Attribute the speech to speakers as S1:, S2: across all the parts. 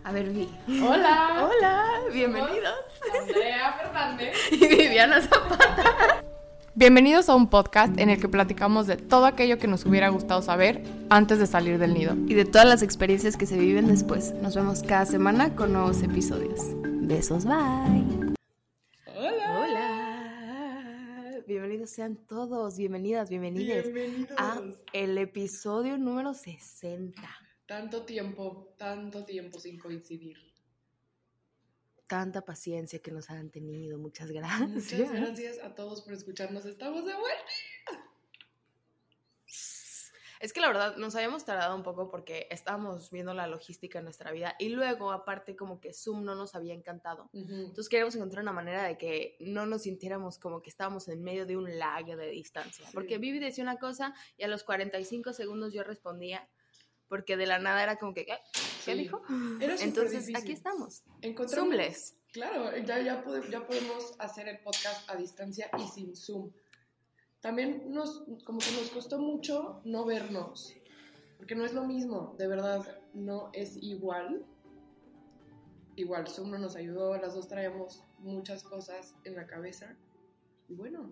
S1: A ver, Vi.
S2: Hola.
S1: Hola, bienvenidos.
S2: Andrea Fernández
S1: y Viviana Zapata.
S2: Bienvenidos a un podcast en el que platicamos de todo aquello que nos hubiera gustado saber antes de salir del nido.
S1: Y de todas las experiencias que se viven después. Nos vemos cada semana con nuevos episodios. Besos, bye.
S2: Hola.
S1: Hola. Bienvenidos sean todos, bienvenidas, bienvenides a el episodio número 60.
S2: Tanto tiempo sin coincidir.
S1: Tanta paciencia que nos han tenido, muchas gracias.
S2: Muchas gracias a todos por escucharnos, estamos de vuelta.
S1: Es que la verdad nos habíamos tardado un poco porque estábamos viendo la logística en nuestra vida y luego aparte como que Zoom no nos había encantado. Entonces queríamos encontrar una manera de que no nos sintiéramos como que estábamos en medio de un lag de distancia. Sí. Porque Vivi decía una cosa y a los 45 segundos yo respondía porque de la nada era como que, ¿qué dijo? Entonces difícil. Aquí estamos. Zoomless.
S2: Claro, ya podemos hacer el podcast a distancia y sin Zoom. También como que nos costó mucho no vernos, porque no es lo mismo, de verdad, no es igual. Igual, Zoom no nos ayudó, las dos traíamos muchas cosas en la cabeza, y bueno,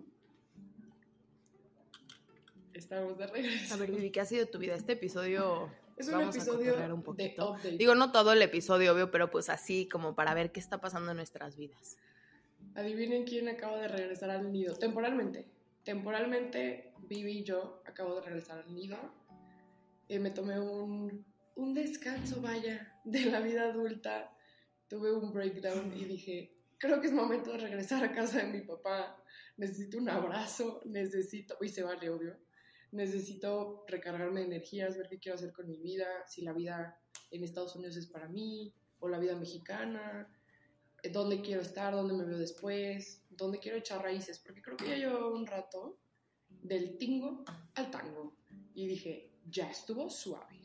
S2: estamos de regreso.
S1: A ver, Vivi, ¿qué ha sido tu vida? Este episodio...
S2: Es un episodio
S1: un poquito.
S2: De update.
S1: Digo, no todo el episodio, obvio, pero pues así como para ver qué está pasando en nuestras vidas.
S2: Adivinen quién acaba de regresar al nido, temporalmente. Temporalmente, Vivi y yo acabo de regresar al nido. Me tomé un descanso, vaya, de la vida adulta. Tuve un breakdown y dije, creo que es momento de regresar a casa de mi papá. Necesito un abrazo, y se vale, obvio. Necesito recargarme de energías, ver qué quiero hacer con mi vida, si la vida en Estados Unidos es para mí, o la vida mexicana, dónde quiero estar, dónde me veo después, dónde quiero echar raíces, porque creo que ya llevo un rato del tingo al tango, y dije, ya estuvo suave.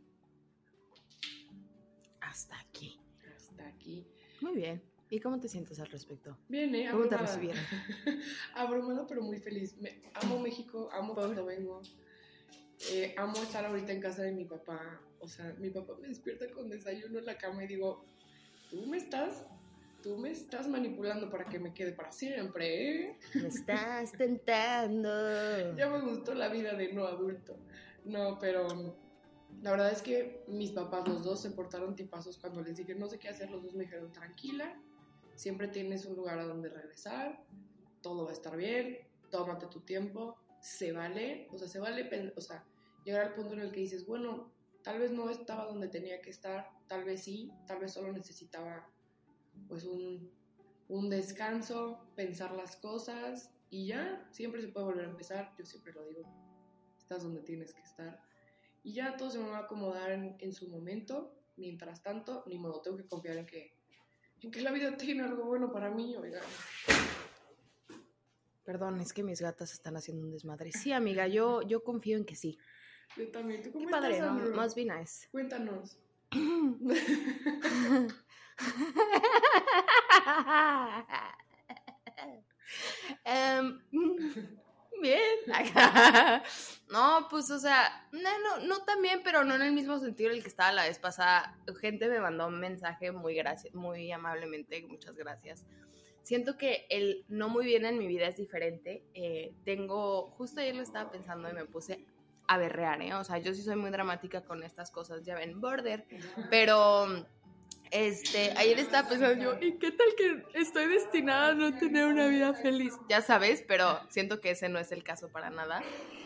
S1: Hasta aquí. Muy bien. ¿Y cómo te sientes al respecto?
S2: Bien,
S1: ¿Cómo te recibieron?
S2: Abrumada, pero muy feliz. Amo México, amo cuando vengo. Amo estar ahorita en casa de mi papá. O sea, mi papá me despierta con desayuno en la cama y digo, tú me estás manipulando para que me quede para siempre, ¿eh?
S1: Me estás tentando.
S2: Ya me gustó la vida de no adulto. No, pero la verdad es que mis papás, los dos, se portaron tipazos cuando les dije no sé qué hacer. Los dos me dijeron, tranquila, siempre tienes un lugar a donde regresar, todo va a estar bien, tómate tu tiempo, se vale, llegar al punto en el que dices, bueno, tal vez no estaba donde tenía que estar, tal vez sí, tal vez solo necesitaba pues un descanso, pensar las cosas y ya, siempre se puede volver a empezar, yo siempre lo digo, estás donde tienes que estar y ya todo se me va a acomodar en su momento. Mientras tanto, ni modo, tengo que confiar en que la vida tiene algo bueno para mí, oigan.
S1: Perdón, es que mis gatas están haciendo un desmadre. Sí, amiga, yo confío en que sí.
S2: Yo también. ¿Tú cómo
S1: Qué padre,
S2: estás,
S1: ¿no? Más bien nice.
S2: Cuéntanos.
S1: Bien. No, pues, o sea, no tan bien, pero no en el mismo sentido en el que estaba la vez pasada. Gente me mandó un mensaje muy amablemente, muchas gracias. Siento que el no muy bien en mi vida es diferente. Justo ayer lo estaba pensando y me puse a berrear, ¿eh? O sea, yo sí soy muy dramática con estas cosas, ya ven, border, pero... ayer estaba pensando yo, ¿y qué tal que estoy destinada a no tener una vida feliz? Ya sabes, pero siento que ese no es el caso para nada.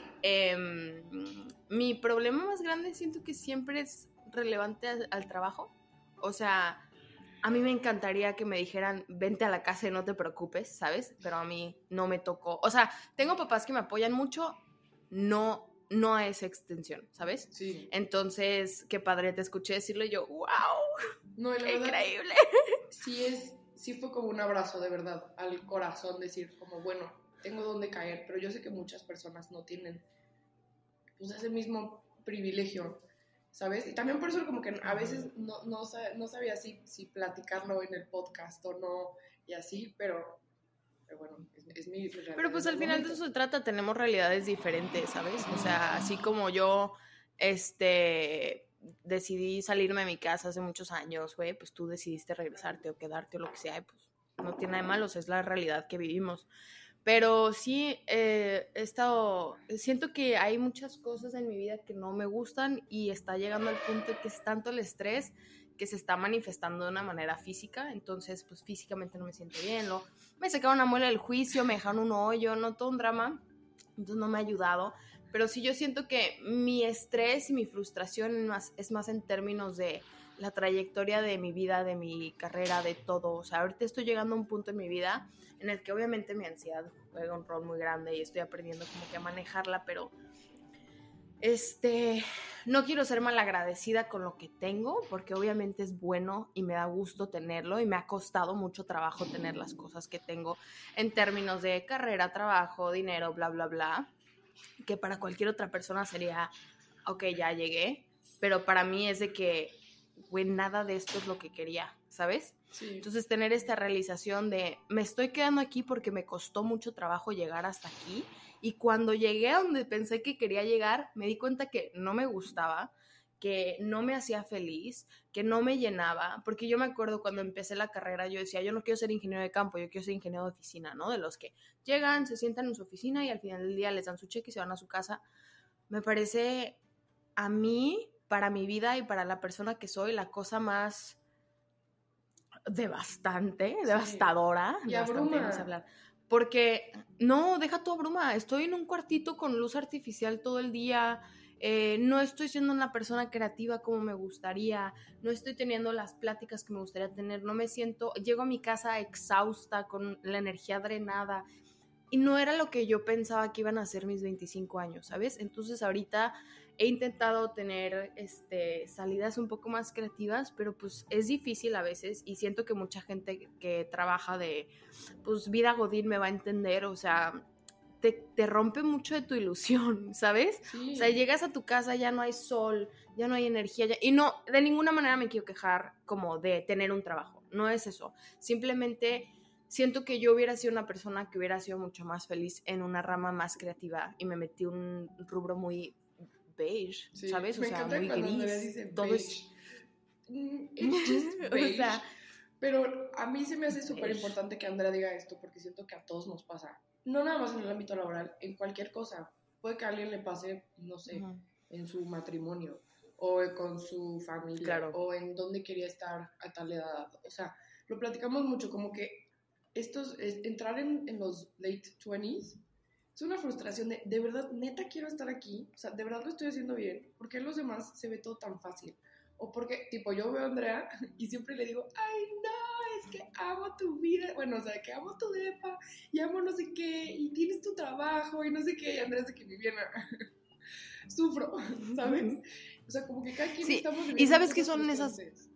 S1: Mi problema más grande siento que siempre es relevante al trabajo. O sea, a mí me encantaría que me dijeran, vente a la casa y no te preocupes, ¿sabes? Pero a mí no me tocó. O sea, tengo papás que me apoyan mucho, no a esa extensión, ¿sabes?
S2: Sí.
S1: Entonces, qué padre, te escuché decirlo y yo, ¡wow!
S2: No,
S1: ¡Qué increíble!
S2: Sí fue como un abrazo de verdad al corazón, decir como, bueno, tengo donde caer, pero yo sé que muchas personas no tienen pues ese mismo privilegio, ¿sabes? Y también por eso como que a veces no sabía si platicarlo en el podcast o no, y así, pero bueno, es mi realidad.
S1: Pero pues al final de eso se trata, tenemos realidades diferentes, ¿sabes? O sea, así como yo, decidí salirme de mi casa hace muchos años, güey, pues tú decidiste regresarte o quedarte o lo que sea, y pues no tiene nada de malo, o sea, es la realidad que vivimos. Pero sí, siento que hay muchas cosas en mi vida que no me gustan y está llegando al punto que es tanto el estrés que se está manifestando de una manera física, entonces pues físicamente no me siento bien, me sacaron una muela del juicio, me dejaron un hoyo, no, todo un drama, entonces no me ha ayudado, pero sí yo siento que mi estrés y mi frustración es más en términos de la trayectoria de mi vida, de mi carrera, de todo, o sea, ahorita estoy llegando a un punto en mi vida en el que obviamente mi ansiedad juega un rol muy grande y estoy aprendiendo como que a manejarla, pero no quiero ser malagradecida con lo que tengo, porque obviamente es bueno y me da gusto tenerlo y me ha costado mucho trabajo tener las cosas que tengo en términos de carrera, trabajo, dinero, bla, bla, bla, que para cualquier otra persona sería, ok, ya llegué, pero para mí es de que, güey, nada de esto es lo que quería, ¿sabes?
S2: Sí.
S1: Entonces tener esta realización de me estoy quedando aquí porque me costó mucho trabajo llegar hasta aquí y cuando llegué a donde pensé que quería llegar me di cuenta que no me gustaba, que no me hacía feliz, que no me llenaba, porque yo me acuerdo cuando empecé la carrera yo decía yo no quiero ser ingeniero de campo, yo quiero ser ingeniero de oficina, ¿no? De los que llegan, se sientan en su oficina y al final del día les dan su cheque y se van a su casa. Me parece a mí, para mi vida y para la persona que soy, la cosa más devastadora,
S2: y
S1: devastante,
S2: abruma.
S1: no sé hablar, porque, no, deja tu bruma, estoy en un cuartito con luz artificial todo el día, no estoy siendo una persona creativa como me gustaría, no estoy teniendo las pláticas que me gustaría tener, no me siento, llego a mi casa exhausta, con la energía drenada, y no era lo que yo pensaba que iban a ser mis 25 años, ¿sabes? Entonces ahorita he intentado tener salidas un poco más creativas, pero pues es difícil a veces y siento que mucha gente que trabaja de pues vida godín me va a entender, o sea, te rompe mucho de tu ilusión, ¿sabes?
S2: Sí.
S1: O sea, llegas a tu casa, ya no hay sol, ya no hay energía, y no, de ninguna manera me quiero quejar como de tener un trabajo, no es eso, simplemente siento que yo hubiera sido una persona que hubiera sido mucho más feliz en una rama más creativa y me metí un rubro muy beige,
S2: sí,
S1: ¿sabes? O
S2: me
S1: sea,
S2: encanta
S1: muy
S2: cuando
S1: gris.
S2: Andrea dice
S1: Todo
S2: beige. It's just beige.
S1: O sea,
S2: pero a mí se me hace súper
S1: beige.
S2: importante que Andrea diga esto porque siento que a todos nos pasa. No nada más en el ámbito laboral, en cualquier cosa. Puede que a alguien le pase, no sé, en su matrimonio o con su familia,
S1: Claro.
S2: o en dónde quería estar a tal edad. O sea, lo platicamos mucho, como que entrar en los late 20s es una frustración de verdad, neta quiero estar aquí, o sea, de verdad lo estoy haciendo bien, porque en los demás se ve todo tan fácil. O porque, tipo, yo veo a Andrea y siempre le digo, ay, no, es que amo tu vida, bueno, o sea, que amo tu depa, y amo no sé qué, y tienes tu trabajo, y no sé qué, y Andrea es de que Viviana, sufro, ¿sabes? O sea, como que cada quien
S1: sí,
S2: estamos
S1: y sabes qué son esas...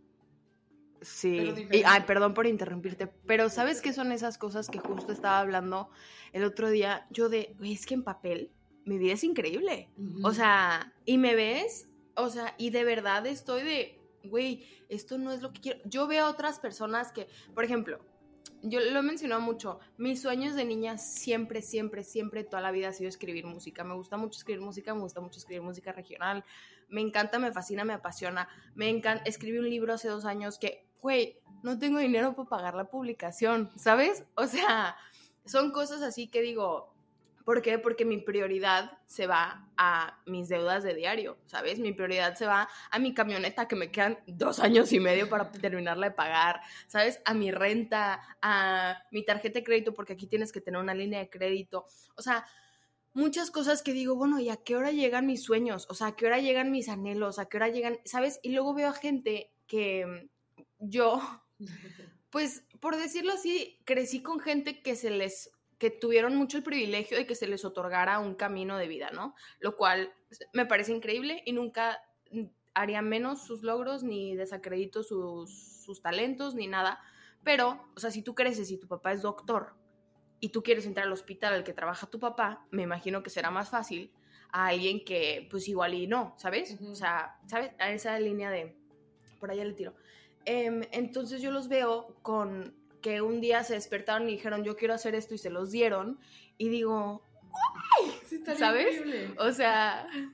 S1: Sí, ay, perdón por interrumpirte, pero ¿sabes qué son esas cosas que justo estaba hablando el otro día? Yo güey, es que en papel mi vida es increíble, o sea, y me ves, o sea, y de verdad estoy de, güey, esto no es lo que quiero. Yo veo a otras personas que, por ejemplo, yo lo he mencionado mucho, mis sueños de niña siempre, siempre, siempre, toda la vida ha sido escribir música. Me gusta mucho escribir música, me gusta mucho escribir música regional. Me encanta, me fascina, me apasiona. Me encanta, escribí un libro hace 2 años que, güey, no tengo dinero para pagar la publicación, ¿sabes? O sea, son cosas así que digo, ¿por qué? Porque mi prioridad se va a mis deudas de diario, ¿sabes? Mi prioridad se va a mi camioneta que me quedan 2 años y medio para terminarla de pagar, ¿sabes? A mi renta, a mi tarjeta de crédito, porque aquí tienes que tener una línea de crédito. O sea, muchas cosas que digo, bueno, ¿y a qué hora llegan mis sueños? O sea, ¿a qué hora llegan mis anhelos? ¿A qué hora llegan, sabes? Y luego veo a gente que yo, pues, por decirlo así, crecí con gente que tuvieron mucho el privilegio de que se les otorgara un camino de vida, ¿no? Lo cual me parece increíble y nunca haría menos sus logros, ni desacredito sus talentos, ni nada. Pero, o sea, si tú creces y tu papá es doctor y tú quieres entrar al hospital al que trabaja tu papá, me imagino que será más fácil a alguien que, pues, igual y no, ¿sabes? O sea, ¿sabes? A esa línea de, por allá le tiro. Entonces yo los veo con que un día se despertaron y dijeron, yo quiero hacer esto, y se los dieron, y digo, ¡ay!
S2: Sí,
S1: ¿Sabes?
S2: increíble.
S1: O sea,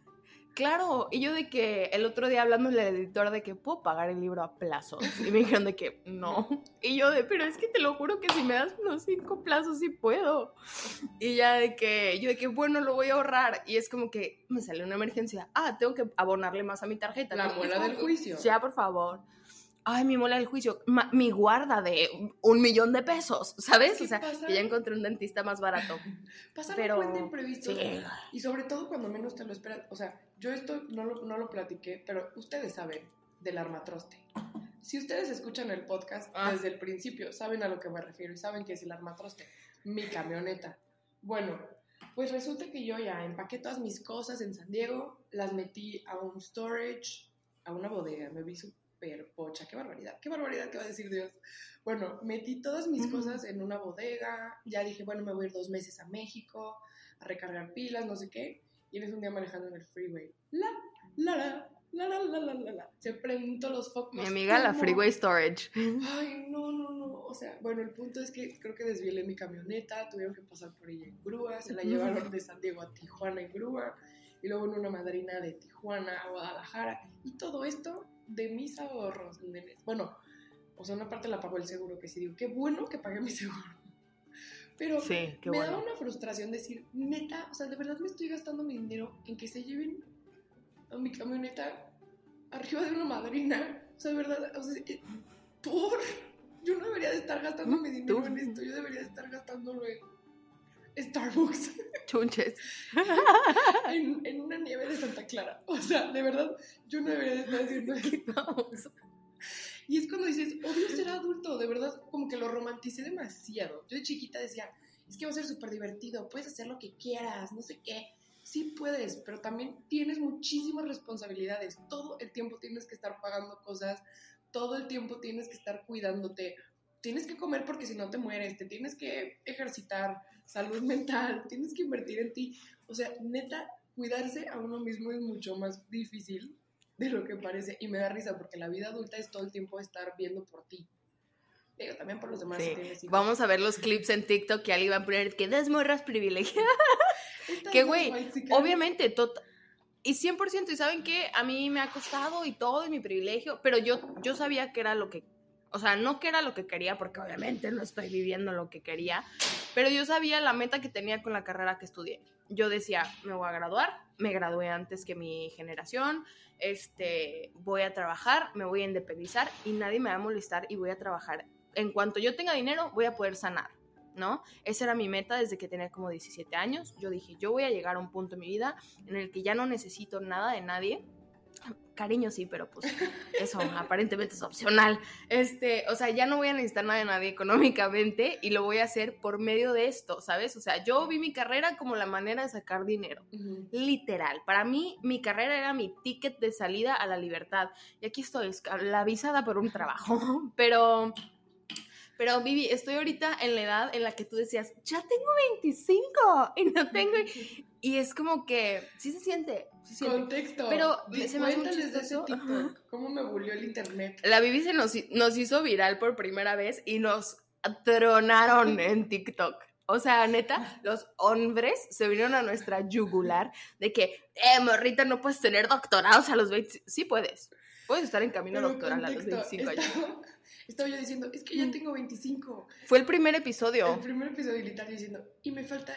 S1: Claro, y yo de que el otro día hablándole al editor de que puedo pagar el libro a plazos, y me dijeron de que no, y yo de, pero es que te lo juro que si me das unos 5 plazos sí puedo, y ya de que, yo de que bueno, lo voy a ahorrar, y es como que me sale una emergencia, tengo que abonarle más a mi tarjeta.
S2: La muela del juicio.
S1: Ya, por favor. Ay, mi muela del juicio, mi guarda de 1,000,000 de pesos, ¿sabes?
S2: ¿Qué
S1: o sea,
S2: pasa?
S1: que ya encontré un dentista más barato.
S2: Pasan
S1: pero
S2: un buen de imprevistos.
S1: Sí.
S2: Y sobre todo cuando menos te lo esperas. O sea, yo esto no lo platiqué, pero ustedes saben del armatroste. Si ustedes escuchan el podcast desde el principio, saben a lo que me refiero y saben que es el armatroste. Mi camioneta. Bueno, pues resulta que yo ya empaqué todas mis cosas en San Diego, las metí a un storage, a una bodega, me vi súper pocha, qué barbaridad que va a decir Dios. Bueno, metí todas mis cosas en una bodega, ya dije, bueno, me voy a ir 2 meses a México a recargar pilas, no sé qué, y eres un día manejando en el freeway, se prenden todos los focos.
S1: Mi amiga la freeway storage.
S2: Ay, no, o sea, bueno, el punto es que creo que desvielé mi camioneta, tuvieron que pasar por ella en grúa, se la llevaron de San Diego a Tijuana en grúa, y luego en una madrina de Tijuana a Guadalajara, y todo esto de mis ahorros. Bueno, o sea, una parte la pagó el seguro, que sí digo, qué bueno que pagué mi seguro. Pero
S1: sí,
S2: me da una frustración decir, neta, o sea, de verdad me estoy gastando mi dinero en que se lleven a mi camioneta arriba de una madrina. O sea, de verdad, o sea, yo no debería de estar gastando mi dinero en esto, yo debería de estar gastándolo en Starbucks.
S1: Chunches.
S2: en una nieve de Santa Clara. O sea, de verdad, yo no debería de estar haciendo esto. Y es cuando dices, odio ser adulto, de verdad, como que lo romanticé demasiado. Yo de chiquita decía, es que va a ser súper divertido, puedes hacer lo que quieras, no sé qué. Sí puedes, pero también tienes muchísimas responsabilidades. Todo el tiempo tienes que estar pagando cosas, todo el tiempo tienes que estar cuidándote. Tienes que comer porque si no te mueres, te tienes que ejercitar, salud mental, tienes que invertir en ti. O sea, neta, cuidarse a uno mismo es mucho más difícil de lo que parece. Y me da risa porque la vida adulta es todo el tiempo estar viendo por ti. Digo, también por los demás.
S1: Sí.
S2: Si
S1: vamos a ver los clips en TikTok que alguien va a poner que das morras privilegiadas. Que güey, obviamente, y 100%, y ¿saben qué? A mí me ha costado y todo, y mi privilegio, pero yo sabía que era lo que, o sea, no que era lo que quería, porque obviamente no estoy viviendo lo que quería, pero yo sabía la meta que tenía con la carrera que estudié. Yo decía, me voy a graduar, me gradué antes que mi generación, voy a trabajar, me voy a independizar y nadie me va a molestar y voy a trabajar. En cuanto yo tenga dinero, voy a poder sanar, ¿no? Esa era mi meta desde que tenía como 17 años. Yo dije, yo voy a llegar a un punto en mi vida en el que ya no necesito nada de nadie. Cariño sí, pero pues eso aparentemente es opcional. O sea, ya no voy a necesitar nada de nadie económicamente y lo voy a hacer por medio de esto, ¿sabes? O sea, yo vi mi carrera como la manera de sacar dinero. Literal. Para mí, mi carrera era mi ticket de salida a la libertad. Y aquí estoy, la avisada por un trabajo. Pero Vivi, estoy ahorita en la edad en la que tú decías, ya tengo 25 y no tengo... Y es como que sí se siente.
S2: Contexto.
S1: Pero
S2: se me hace muy chistoso. ¿Cómo me bulió el internet?
S1: La Vivi nos hizo viral por primera vez y nos tronaron en TikTok. O sea, neta, los hombres se vinieron a nuestra yugular de que, morrita, no puedes tener doctorados a los 20. Sí puedes. Puedes estar en camino doctoral a los 25 años.
S2: Estaba yo diciendo, es que ya tengo 25.
S1: Fue el primer episodio.
S2: El primer episodio literal diciendo, y me falta,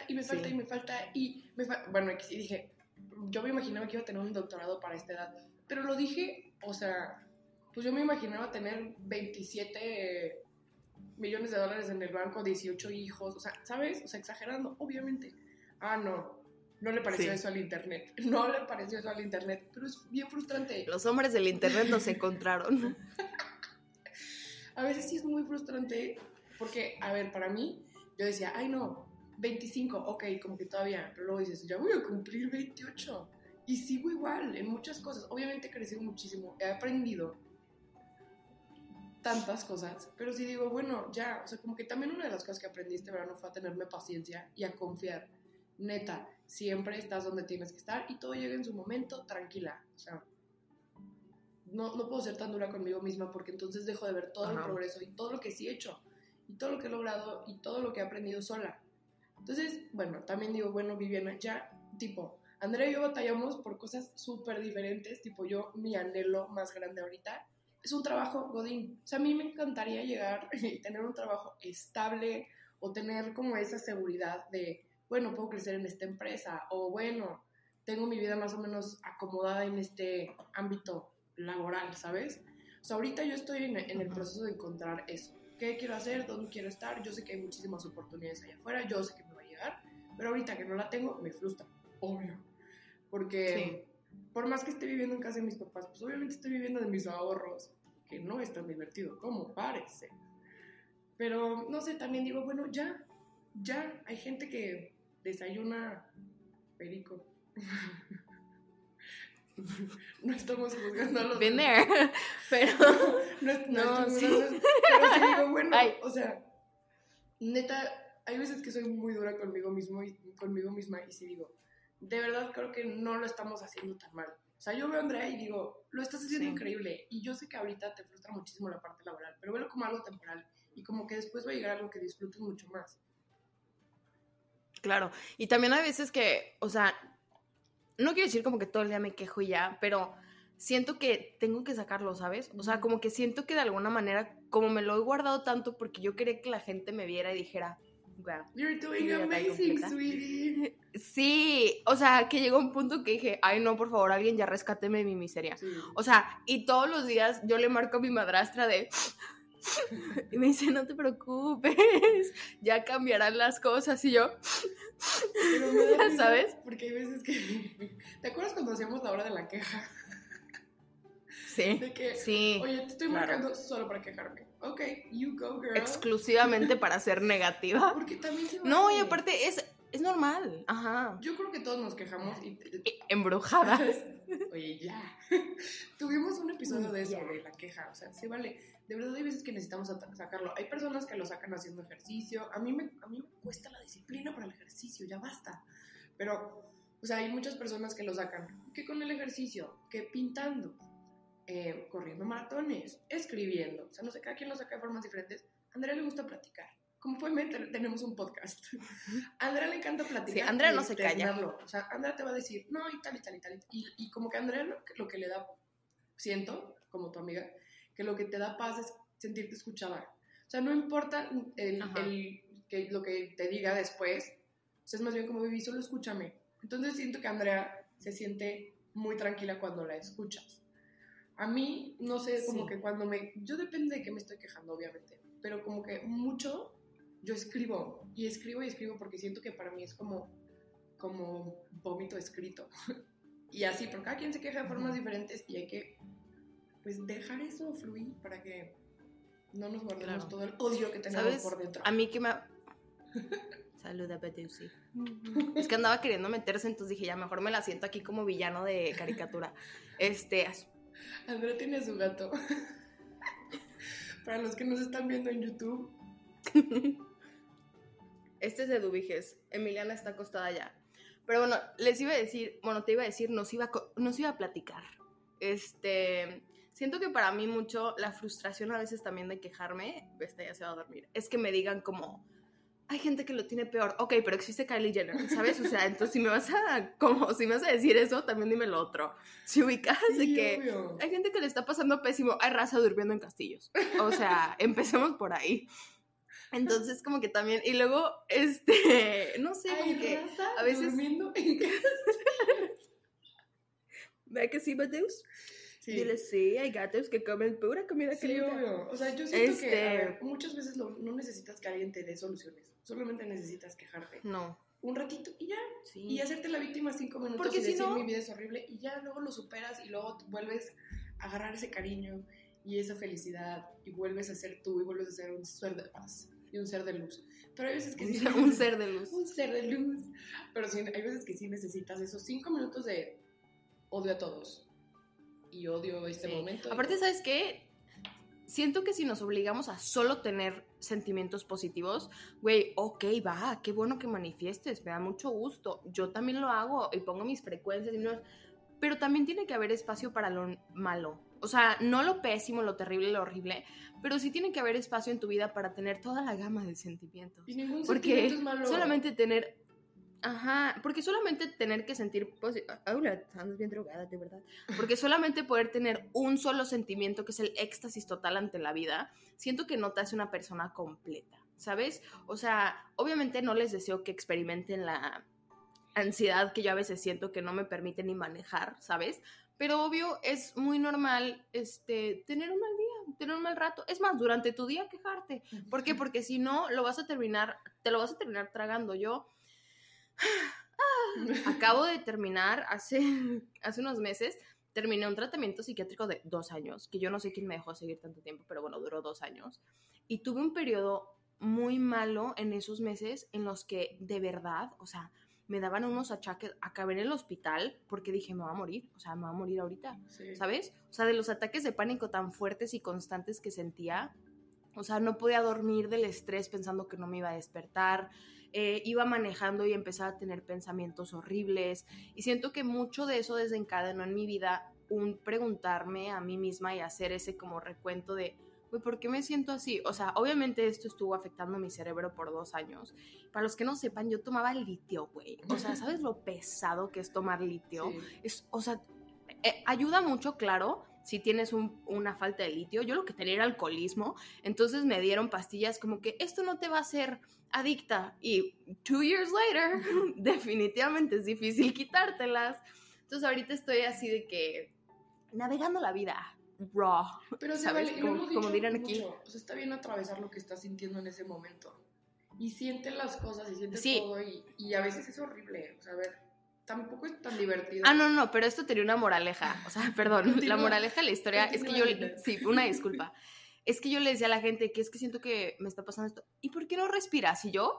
S2: Bueno, aquí sí dije, yo me imaginaba que iba a tener un doctorado para esta edad. Pero lo dije, o sea, pues yo me imaginaba tener 27 millones de dólares en el banco, 18 hijos, o sea, ¿sabes? O sea, exagerando, obviamente. No le pareció eso al internet. No le pareció eso al internet, pero es bien frustrante.
S1: Los hombres del internet nos encontraron.
S2: A veces sí es muy frustrante porque, a ver, para mí, yo decía, ay no, 25, ok, como que todavía, pero luego dices, ya voy a cumplir 28 y sigo igual en muchas cosas. Obviamente he crecido muchísimo, he aprendido tantas cosas, pero sí digo, bueno, ya, o sea, como que también una de las cosas que aprendí este verano fue a tenerme paciencia y a confiar. Neta, siempre estás donde tienes que estar y todo llega en su momento, tranquila, o sea, no puedo ser tan dura conmigo misma porque entonces dejo de ver todo el progreso y todo lo que sí he hecho y todo lo que he logrado y todo lo que he aprendido sola. Entonces, bueno, también digo, bueno, Viviana, ya, tipo, Andrea y yo batallamos por cosas súper diferentes, tipo yo, mi anhelo más grande ahorita es un trabajo godín. O sea, a mí me encantaría llegar y tener un trabajo estable o tener como esa seguridad de, bueno, puedo crecer en esta empresa o bueno, tengo mi vida más o menos acomodada en este ámbito laboral, ¿sabes? O sea, ahorita yo estoy en el proceso de encontrar eso. ¿Qué quiero hacer? ¿Dónde quiero estar? Yo sé que hay muchísimas oportunidades allá afuera, yo sé que me va a llegar, pero ahorita que no la tengo, me frustra, obvio. Porque por más que esté viviendo en casa de mis papás, pues obviamente estoy viviendo de mis ahorros, que no es tan divertido como parece. Pero, no sé, también digo, bueno, ya, hay gente que desayuna perico. No estamos juzgando a los...
S1: Been there, pero...
S2: no, sí. Pero sí digo, bueno, o sea, neta, hay veces que soy muy dura conmigo misma y sí digo, de verdad creo que no lo estamos haciendo tan mal. O sea, yo veo a Andrea y digo, lo estás haciendo increíble. Y yo sé que ahorita te frustra muchísimo la parte laboral, pero velo como algo temporal y como que después va a llegar algo que disfrutes mucho más.
S1: Claro, y también hay veces que, o sea, no quiero decir como que todo el día me quejo y ya, pero siento que tengo que sacarlo, ¿sabes? O sea, como que siento que de alguna manera, como me lo he guardado tanto porque yo quería que la gente me viera y dijera, wow,
S2: you're doing amazing, sweetie.
S1: Sí, o sea, que llegó un punto que dije, ay no, por favor, alguien ya rescáteme de mi miseria. Sí. O sea, y todos los días yo le marco a mi madrastra de... Y me dice, no te preocupes, ya cambiarán las cosas. Y yo,
S2: pero me da risa, ¿sabes? Porque hay veces que... ¿Te acuerdas cuando hacíamos la hora de la queja?
S1: Sí.
S2: De que,
S1: sí,
S2: oye, te estoy marcando solo para quejarme. Ok, you go, girl.
S1: Exclusivamente para ser negativa.
S2: Porque también se vale.
S1: No, y aparte es normal. Ajá.
S2: Yo creo que todos nos quejamos y
S1: embrujadas.
S2: Oye, ya. Tuvimos un episodio de eso, de la queja. O sea, sí vale. De verdad hay veces que necesitamos sacarlo. Hay personas que lo sacan haciendo ejercicio. A mí me cuesta la disciplina para el ejercicio, ya basta. Pero, o sea, hay muchas personas que lo sacan. Que con el ejercicio, que pintando, corriendo maratones, escribiendo. O sea, no sé, cada quien lo saca de formas diferentes. A Andrea le gusta platicar. Como pueden ver, tenemos un podcast. A Andrea le encanta platicar.
S1: Sí, Andrea no se calla.
S2: O sea, Andrea te va a decir, no, y tal, y tal, y tal. Y como que a Andrea lo que le da, siento, como tu amiga, que lo que te da paz es sentirte escuchada. O sea, no importa lo que te diga después. O sea, es más bien como, Vivi, solo escúchame. Entonces siento que Andrea se siente muy tranquila cuando la escuchas. A mí, no sé, como que cuando yo depende de qué me estoy quejando, obviamente. Pero como que mucho... Yo escribo porque siento que para mí es como vómito escrito. Y así, pero cada quien se queja de formas diferentes y hay que, pues, dejar eso fluir para que no nos guardemos todo el odio que tenemos por dentro.
S1: A mí que me... Saluda, Peteusi. Es que andaba queriendo meterse, entonces dije, ya, mejor me la siento aquí como villano de caricatura.
S2: Andrea tiene a su gato. Para los que nos están viendo en YouTube...
S1: Este es de Dubiges. Emiliana está acostada ya. Pero bueno, te iba a decir, nos iba a platicar. Siento que para mí mucho la frustración a veces también de quejarme, ya se va a dormir, es que me digan como, hay gente que lo tiene peor. Ok, pero existe Kylie Jenner, ¿sabes? O sea, entonces si me vas a decir eso, también dime lo otro. Si ubicas de que obvio. Hay gente que le está pasando pésimo, hay raza durmiendo en castillos. O sea, empecemos por ahí. Entonces, como que también, y luego, no sé, como que a veces...
S2: durmiendo en castillos.
S1: ¿Ve que sí, Mateus? Sí. Dile, sí, hay gatos que comen pura comida caliente.
S2: Sí, obvio. O sea, yo siento que, a ver, muchas veces no necesitas que alguien te dé soluciones. Solamente necesitas quejarte.
S1: No.
S2: Un ratito y ya. Sí. Y hacerte la víctima 5 minutos. Porque y decir, no, mi vida es horrible. Y ya luego lo superas y luego vuelves a agarrar ese cariño y esa felicidad. Y vuelves a ser tú y vuelves a ser un ser de paz. Y un ser de luz. Pero hay veces que sí.
S1: Un ser de luz.
S2: Un ser de luz. Pero sí, hay veces que sí necesitas esos 5 minutos de odio a todos. Y odio este momento.
S1: Aparte, ¿sabes qué? Siento que si nos obligamos a solo tener sentimientos positivos, güey, ok, va, qué bueno que manifiestes, me da mucho gusto. Yo también lo hago y pongo mis frecuencias. Pero también tiene que haber espacio para lo malo. O sea, no lo pésimo, lo terrible, lo horrible, pero sí tiene que haber espacio en tu vida para tener toda la gama de sentimientos.
S2: Y ningún sentimiento es malo.
S1: Solamente tener... Ajá, porque solamente tener que sentir... andas bien drogada, de verdad. Porque solamente poder tener un solo sentimiento, que es el éxtasis total ante la vida, siento que no te hace una persona completa, ¿sabes? O sea, obviamente no les deseo que experimenten la ansiedad que yo a veces siento que no me permite ni manejar, ¿sabes? Pero obvio, es muy normal tener un mal día, tener un mal rato. Es más, durante tu día quejarte. ¿Por qué? Porque si no, te lo vas a terminar tragando. Yo acabo de terminar hace unos meses, terminé un tratamiento psiquiátrico de 2 años, que yo no sé quién me dejó seguir tanto tiempo, pero bueno, duró 2 años. Y tuve un periodo muy malo en esos meses en los que de verdad, o sea, me daban unos achaques, acabé en el hospital porque dije, me voy a morir, o sea, me voy a morir ahorita,
S2: Sí.
S1: ¿sabes? O sea, de los ataques de pánico tan fuertes y constantes que sentía, o sea, no podía dormir del estrés pensando que no me iba a despertar, iba manejando y empezaba a tener pensamientos horribles, y siento que mucho de eso desencadenó en mi vida un preguntarme a mí misma y hacer ese como recuento de, güey, ¿por qué me siento así? O sea, obviamente esto estuvo afectando mi cerebro por 2 años. Para los que no sepan, yo tomaba litio, güey. O sea, ¿sabes lo pesado que es tomar litio?
S2: Sí.
S1: O sea, ayuda mucho, claro, si tienes una falta de litio. Yo lo que tenía era alcoholismo, entonces me dieron pastillas como que esto no te va a hacer adicta, y 2 years later definitivamente es difícil quitártelas. Entonces ahorita estoy así de que navegando la vida raw,
S2: Pero se
S1: ¿sabes?
S2: vale, y lo hemos
S1: como
S2: dicho
S1: dirán
S2: mucho,
S1: aquí.
S2: o sea, está bien atravesar lo que estás sintiendo en ese momento. Y siente las cosas y siente
S1: Sí.
S2: todo y a veces es horrible, o sea, a ver, tampoco es tan divertido.
S1: No, pero esto tenía una moraleja, o sea, perdón,
S2: Continúa,
S1: la moraleja de la historia es que yo,
S2: Lina.
S1: sí, una disculpa, es que yo le decía a la gente que es que siento que me está pasando esto, ¿y por qué no respiras? Y yo,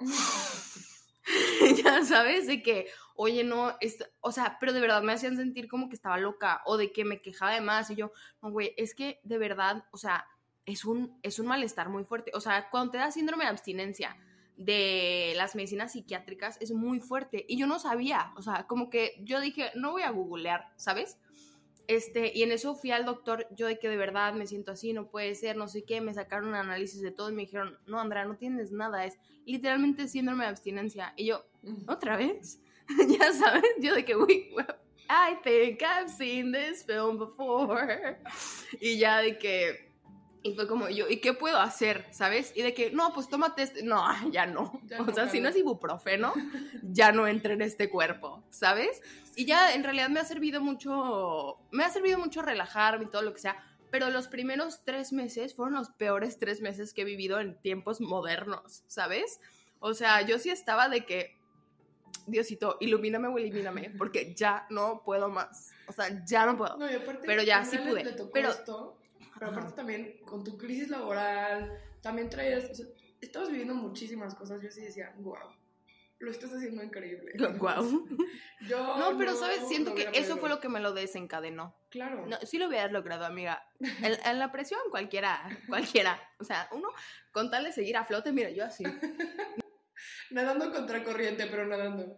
S1: ya sabes, de que, oye, no, o sea, pero de verdad me hacían sentir como que estaba loca, o de que me quejaba de más, y yo, no, güey, es que de verdad, o sea, es un malestar muy fuerte. O sea, cuando te da síndrome de abstinencia de las medicinas psiquiátricas es muy fuerte, y yo no sabía, o sea, como que yo dije, no voy a googlear, ¿sabes? Y en eso fui al doctor, yo de que de verdad me siento así, no puede ser, no sé qué, me sacaron un análisis de todo y me dijeron, no, Andrea, no tienes nada, es literalmente síndrome de abstinencia. Y yo, ¿otra vez? Ya sabes, yo de que, I think I've seen this film before. Y ya de que, y fue como yo, ¿y qué puedo hacer? ¿Sabes? Y de que, no, pues tómate no, ya no.
S2: Ya
S1: o
S2: no,
S1: sea, si no
S2: Carla.
S1: es ibuprofeno, ya no entra en este cuerpo, ¿sabes? Y ya en realidad me ha servido mucho relajarme y todo lo que sea, pero los primeros 3 meses fueron los peores 3 meses que he vivido en tiempos modernos, ¿sabes? O sea, yo sí estaba de que, Diosito, ilumíname o elimíname, porque ya no puedo más. O sea, ya no puedo.
S2: No, y aparte,
S1: pero ya
S2: Andrea
S1: sí pude.
S2: le tocó
S1: pero
S2: esto, pero aparte también con tu crisis laboral, también traías, o sea, estabas viviendo muchísimas cosas. Yo sí decía, wow, lo estás haciendo increíble.
S1: Wow.
S2: Yo
S1: No, pero sabes, siento
S2: no
S1: que
S2: hubiera
S1: eso
S2: podido.
S1: fue lo que me lo desencadenó.
S2: Claro.
S1: No, sí lo hubieras logrado, amiga. En la presión cualquiera. O sea, uno con tal de seguir a flote, mira, yo así.
S2: Nadando contra corriente, pero nadando.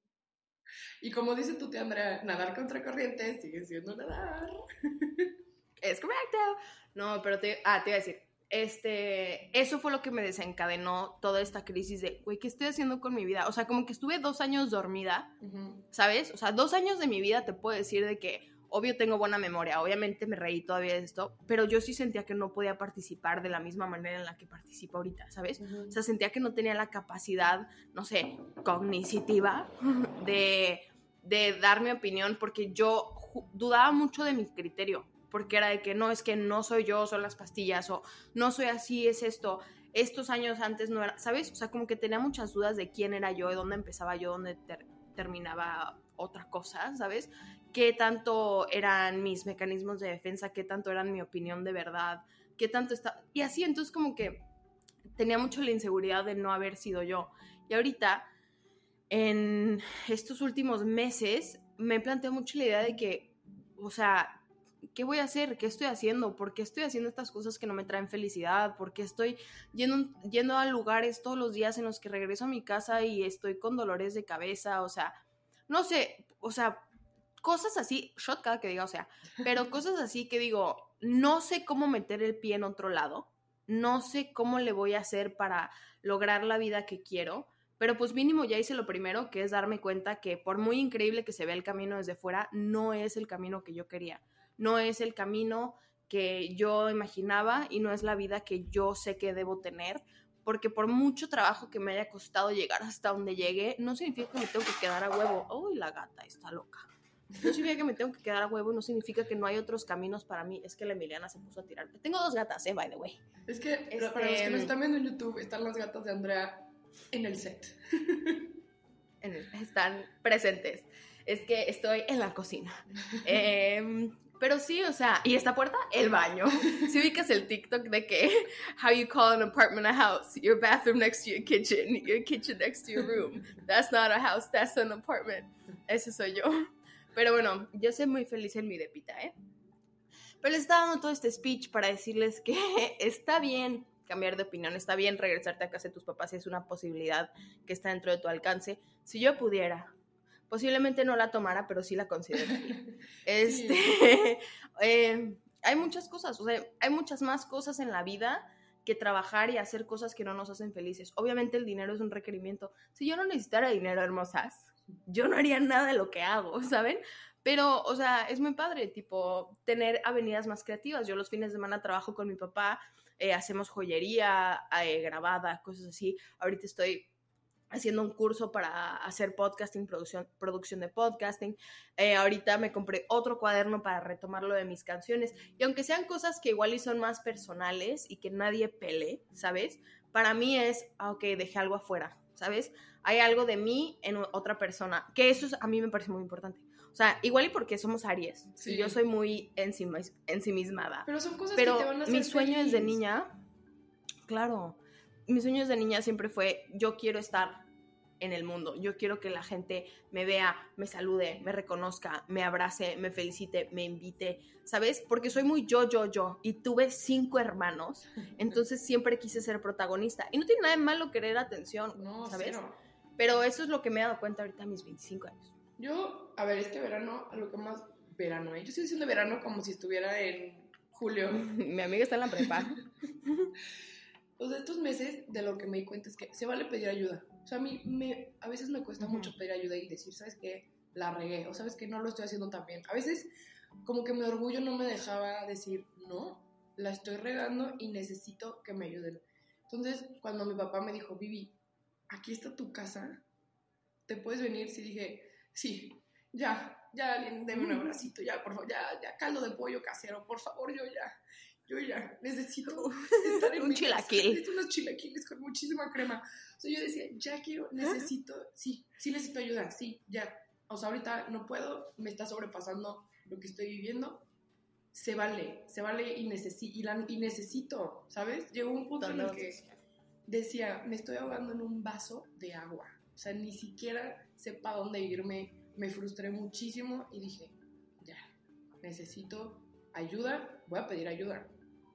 S2: Y como dice tu tía Andrea, nadar contra corriente sigue siendo nadar.
S1: Es correcto. No, pero te iba a decir, eso fue lo que me desencadenó toda esta crisis de, güey, ¿qué estoy haciendo con mi vida? O sea, como que estuve 2 años dormida, ¿sabes? O sea, 2 años de mi vida te puedo decir de que, obvio tengo buena memoria, obviamente me reí todavía de esto, pero yo sí sentía que no podía participar de la misma manera en la que participo ahorita, ¿sabes? O sea, sentía que no tenía la capacidad, no sé, cognitiva de dar mi opinión, porque yo dudaba mucho de mi criterio, porque era de que no, es que no soy yo, son las pastillas, o no soy así, es esto, estos años antes no era, ¿sabes? O sea, como que tenía muchas dudas de quién era yo, de dónde empezaba yo, dónde terminaba otra cosa, ¿sabes? Qué tanto eran mis mecanismos de defensa, qué tanto eran mi opinión de verdad, qué tanto está... Y así, entonces como que tenía mucho la inseguridad de no haber sido yo. Y ahorita, en estos últimos meses, me planteé mucho la idea de que, o sea, ¿qué voy a hacer? ¿Qué estoy haciendo? ¿Por qué estoy haciendo estas cosas que no me traen felicidad? ¿Por qué estoy yendo a lugares todos los días en los que regreso a mi casa y estoy con dolores de cabeza? O sea, no sé, o sea, cosas así, shot cada que diga, o sea, pero cosas así que digo, no sé cómo meter el pie en otro lado, no sé cómo le voy a hacer para lograr la vida que quiero, Pero pues mínimo ya hice lo primero, que es darme cuenta que por muy increíble que se vea el camino desde fuera, no es el camino que yo quería. No es el camino que yo imaginaba y no es la vida que yo sé que debo tener, porque por mucho trabajo que me haya costado llegar hasta donde llegué, no significa que me tengo que quedar a huevo. Uy, la gata está loca. No significa que me tengo que quedar a huevo, no significa que no hay otros caminos para mí. Es que la Emiliana se puso a tirar. Tengo 2 gatas, by the way.
S2: Es que para los que nos están viendo en YouTube, están las gatas de Andrea en el set.
S1: Están presentes. Es que estoy en la cocina. Pero sí, o sea, ¿y esta puerta? El baño. Si ubicas el TikTok de que how you call an apartment a house, your bathroom next to your kitchen next to your room. That's not a house, that's an apartment. Ese soy yo. Pero bueno, yo soy muy feliz en mi depita, Pero les estaba dando todo este speech para decirles que está bien cambiar de opinión, está bien regresarte a casa de tus papás si es una posibilidad que está dentro de tu alcance. Si yo pudiera, posiblemente no la tomara, pero sí la consideraría. Hay muchas cosas, o sea, hay muchas más cosas en la vida que trabajar y hacer cosas que no nos hacen felices. Obviamente el dinero es un requerimiento. Si yo no necesitara dinero, hermosas, yo no haría nada de lo que hago, ¿saben? Pero, o sea, es muy padre, tipo, tener avenidas más creativas. Yo los fines de semana trabajo con mi papá, hacemos joyería, grabada, cosas así. Ahorita estoy haciendo un curso para hacer podcasting, producción de podcasting. Ahorita me compré otro cuaderno para retomar lo de mis canciones. Y aunque sean cosas que igual y son más personales y que nadie pele, ¿sabes? Para mí es, ok, dejé algo afuera, ¿sabes? Hay algo de mí en otra persona, que eso a mí me parece muy importante. O sea, igual y porque somos Aries, sí. Y yo soy muy ensimismada.
S2: Pero son cosas que te van a hacer
S1: mi sueño
S2: feliz.
S1: desde niña, claro, mi sueño desde niña siempre fue, yo quiero estar en el mundo, yo quiero que la gente me vea, me salude, me reconozca, me abrace, me felicite, me invite, ¿sabes? Porque soy muy yo, y tuve 5 hermanos, entonces siempre quise ser protagonista, y no tiene nada de malo querer atención,
S2: no,
S1: ¿sabes?
S2: Cero.
S1: Pero eso es lo que me he dado cuenta ahorita a mis 25 años.
S2: Yo, a ver, este verano, a lo que más verano, Yo estoy diciendo verano como si estuviera en julio.
S1: Mi amiga está en la prepa.
S2: Pues de estos meses, de lo que me di cuenta es que se vale pedir ayuda. O sea, a veces me cuesta mucho pedir ayuda y decir, ¿sabes qué? La regué, o ¿sabes qué? No lo estoy haciendo tan bien. A veces, como que mi orgullo no me dejaba decir, no, la estoy regando y necesito que me ayuden. Entonces, cuando mi papá me dijo, Vivi, aquí está tu casa, ¿te puedes venir? Sí, dije, sí, ya, denme un abracito, ya, por favor, ya, caldo de pollo casero, por favor, yo ya, necesito estar en
S1: un chilaquil.
S2: Necesito unos chilaquiles con muchísima crema. O sea, yo decía, necesito, sí necesito ayuda, sí, ya. O sea, ahorita no puedo, me está sobrepasando lo que estoy viviendo. Se vale y necesito, ¿sabes? Llegó un punto en el que decía, me estoy ahogando en un vaso de agua. O sea, ni siquiera sé para dónde irme. Me frustré muchísimo y dije, ya, necesito ayuda, voy a pedir ayuda.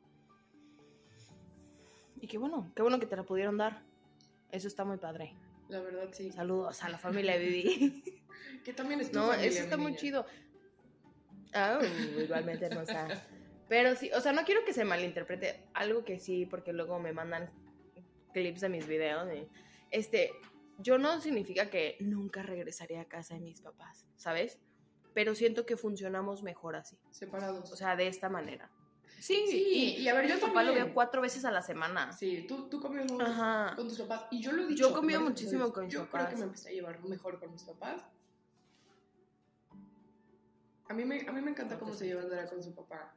S1: Y qué bueno que te la pudieron dar. Eso está muy padre.
S2: La verdad, sí.
S1: Saludos a la familia de Vivi.
S2: Que también es tu
S1: no,
S2: familia,
S1: eso está muy
S2: niña.
S1: chido. Igualmente hermosa. Pero sí, o sea, no quiero que se malinterprete. Algo que sí, porque luego me mandan clips de mis videos. Yo no significa que nunca regresaría a casa de mis papás, ¿sabes? Pero siento que funcionamos mejor así.
S2: Separados.
S1: O sea, de esta manera. Sí,
S2: y a ver,
S1: yo a mi papá lo veo 4 veces a la semana.
S2: Sí, tú convives con tus papás. Y yo lo he dicho.
S1: Yo convivo muchísimo con mis papás.
S2: Yo creo que me empecé a llevar mejor con mis papás. A mí me encanta cómo se lleva Andrea con su papá.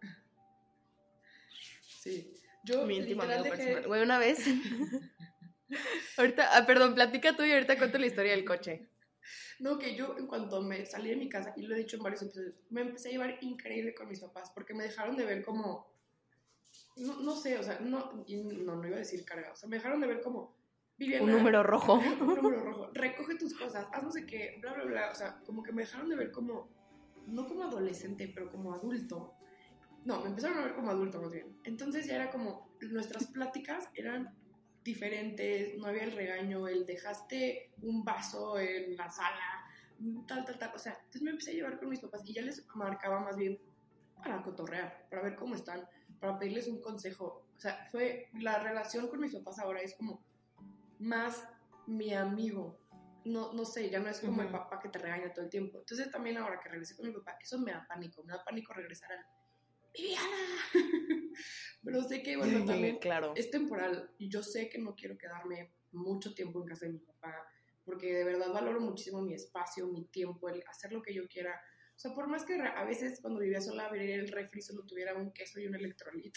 S2: Sí. Yo
S1: mi íntimo amigo
S2: dejé...
S1: personal. Güey, una vez... ahorita, perdón, platica tú y ahorita cuento la historia del coche.
S2: No, que yo en cuanto me salí de mi casa, y lo he dicho en varios episodios, me empecé a llevar increíble con mis papás, porque me dejaron de ver como, no sé, o sea, no iba a decir carga, o sea, me dejaron de ver como, Viviana,
S1: un número rojo.
S2: Un número rojo, recoge tus cosas, haz no sé qué, bla, bla, bla, o sea, como que me dejaron de ver como, no como adolescente, pero como adulto. No, me empezaron a ver como adulto más bien. Entonces ya era como, nuestras pláticas eran diferentes, no había el regaño, el dejaste un vaso en la sala, tal, o sea, entonces me empecé a llevar con mis papás y ya les marcaba más bien para cotorrear, para ver cómo están, para pedirles un consejo, o sea, la relación con mis papás ahora es como más mi amigo. No sé, ya no es como el papá que te regaña todo el tiempo. Entonces también ahora que regresé con mi papá, eso me da pánico regresar al Viviana. Pero sé que, bueno, también
S1: claro.
S2: es temporal y yo sé que no quiero quedarme mucho tiempo en casa de mi papá, porque de verdad valoro muchísimo mi espacio, mi tiempo, el hacer lo que yo quiera. O sea, por más que a veces cuando vivía sola abrir el refri solo tuviera un queso y un electrolito.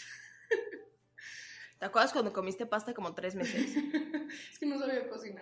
S1: ¿Te acuerdas cuando comiste pasta como 3 meses?
S2: Es que no sabía cocinar.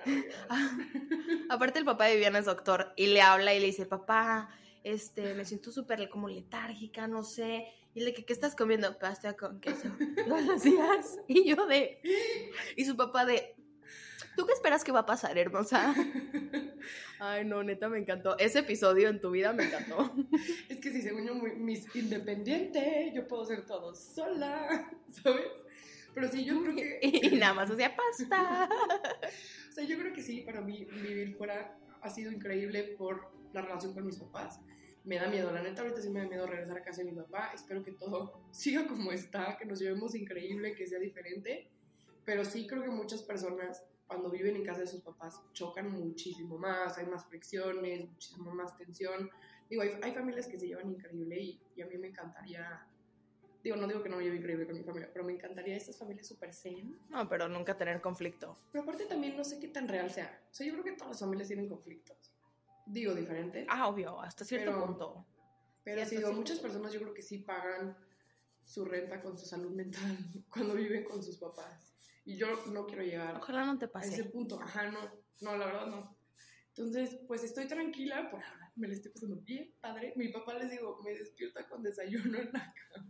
S1: Aparte el papá de Viviana es doctor y le habla y le dice, papá, me siento súper como letárgica, no sé. Y le dice, ¿qué estás comiendo? Pasta con queso. Todos los días. Y yo y su papá ¿tú qué esperas que va a pasar, hermosa? Ay, no, neta, me encantó. Ese episodio en tu vida me encantó.
S2: Es que si según yo Miss Independiente, yo puedo hacer todo sola, ¿sabes? Pero sí, yo creo que...
S1: Y nada más hacía pasta.
S2: O sea, yo creo que sí, para mí vivir fuera ha sido increíble por la relación con mis papás. Me da miedo, la neta, ahorita sí me da miedo regresar a casa de mi papá. Espero que todo siga como está, que nos llevemos increíble, que sea diferente. Pero sí creo que muchas personas, cuando viven en casa de sus papás, chocan muchísimo más, hay más fricciones, muchísimo más tensión. Digo, hay familias que se llevan increíble y a mí me encantaría... Digo, no digo que no me lleve increíble con mi familia, pero me encantaría estas familias súper zen.
S1: No, pero nunca tener conflicto.
S2: Pero aparte también no sé qué tan real sea. O sea, yo creo que todas las familias tienen conflictos. Digo, diferentes.
S1: Obvio, hasta cierto punto.
S2: Pero sí, digo, muchas personas yo creo que sí pagan su renta con su salud mental cuando viven con sus papás. Y yo no quiero llegar
S1: Ojalá no te pase.
S2: a ese punto. Ajá, no, la verdad no. Entonces, pues estoy tranquila por ahora. Me la estoy pasando bien, padre. Mi papá, les digo, me despierta con desayuno en la cama.